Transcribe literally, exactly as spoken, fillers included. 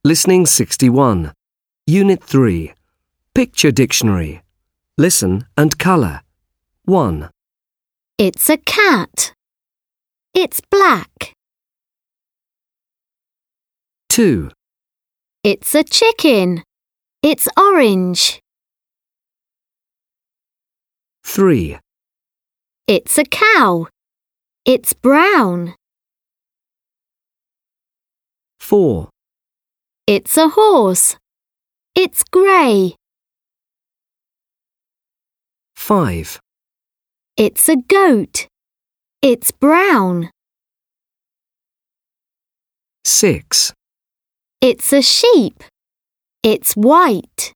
Listening sixty-one. Unit three. Picture Dictionary. Listen and colour. one. It's a cat. It's black. two. It's a chicken. It's orange. three. It's a cow. It's brown. four. It's a horse. It's grey. five. It's a goat. It's brown. six. It's a sheep. It's white.